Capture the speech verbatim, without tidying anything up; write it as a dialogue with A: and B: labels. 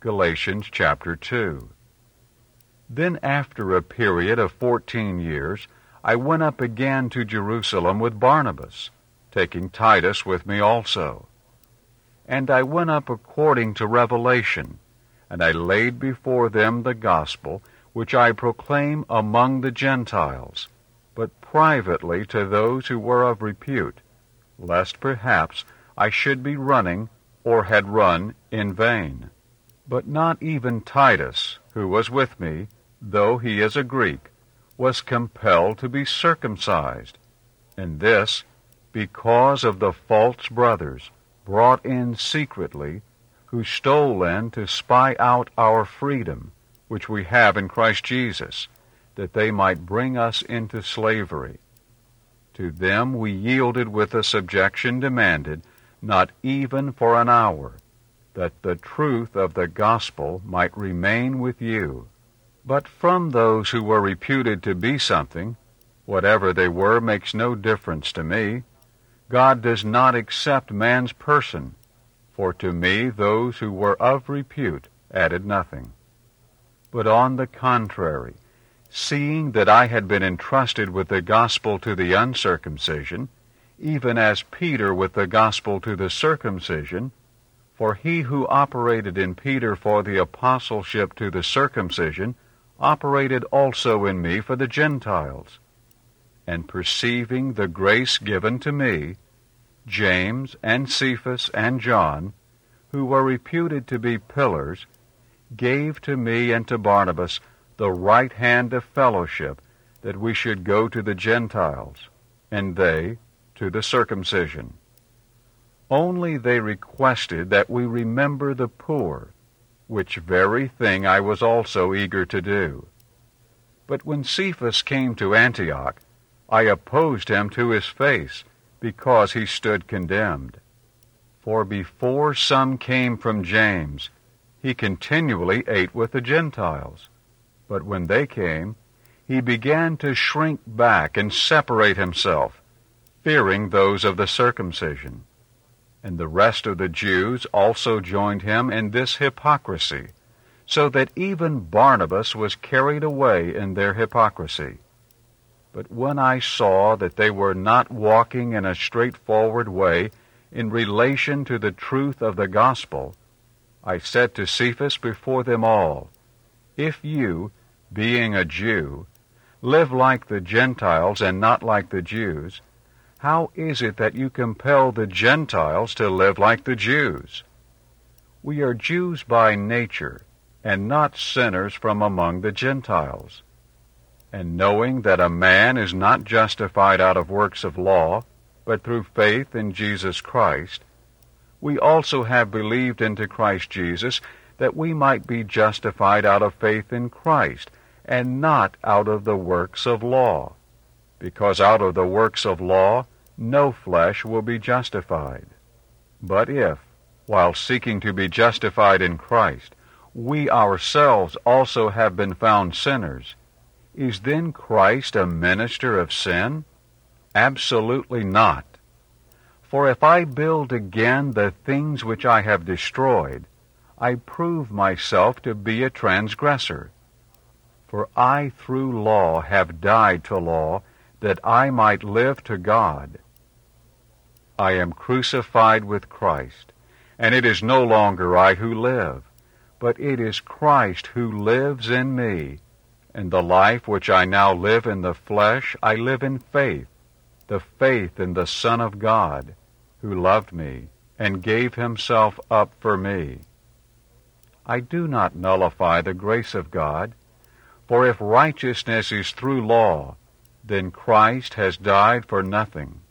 A: Galatians chapter two. Then after a period of fourteen years, I went up again to Jerusalem with Barnabas, taking Titus with me also. And I went up according to revelation, and I laid before them the gospel which I proclaim among the Gentiles, but privately to those who were of repute, lest perhaps I should be running, or had run, in vain. But not even Titus, who was with me, though he is a Greek, was compelled to be circumcised, and this because of the false brothers brought in secretly, who stole in to spy out our freedom, which we have in Christ Jesus, that they might bring us into slavery. To them we yielded with the subjection demanded, not even for an hour, that the truth of the gospel might remain with you. But from those who were reputed to be something, whatever they were makes no difference to me. God does not accept man's person, for to me those who were of repute added nothing. But on the contrary, seeing that I had been entrusted with the gospel to the uncircumcision, even as Peter with the gospel to the circumcision, for he who operated in Peter for the apostleship to the circumcision operated also in me for the Gentiles. And perceiving the grace given to me, James and Cephas and John, who were reputed to be pillars, gave to me and to Barnabas the right hand of fellowship, that we should go to the Gentiles, and they to the circumcision. Only they requested that we remember the poor, which very thing I was also eager to do. But when Cephas came to Antioch, I opposed him to his face, because he stood condemned. For before some came from James, he continually ate with the Gentiles. But when they came, he began to shrink back and separate himself, fearing those of the circumcision. And the rest of the Jews also joined him in this hypocrisy, so that even Barnabas was carried away in their hypocrisy. But when I saw that they were not walking in a straightforward way in relation to the truth of the gospel, I said to Cephas before them all, If you, being a Jew, live like the Gentiles and not like the Jews, how is it that you compel the Gentiles to live like the Jews? We are Jews by nature, and not sinners from among the Gentiles. And knowing that a man is not justified out of works of law, but through faith in Jesus Christ, we also have believed into Christ Jesus, that we might be justified out of faith in Christ, and not out of the works of law. Because out of the works of law no flesh will be justified. But if, while seeking to be justified in Christ, we ourselves also have been found sinners, is then Christ a minister of sin? Absolutely not. For if I build again the things which I have destroyed, I prove myself to be a transgressor. For I through law have died to law, that I might live to God. I am crucified with Christ, and it is no longer I who live, but it is Christ who lives in me. And the life which I now live in the flesh, I live in faith, the faith in the Son of God, who loved me and gave himself up for me. I do not nullify the grace of God, for if righteousness is through law, then Christ has died for nothing.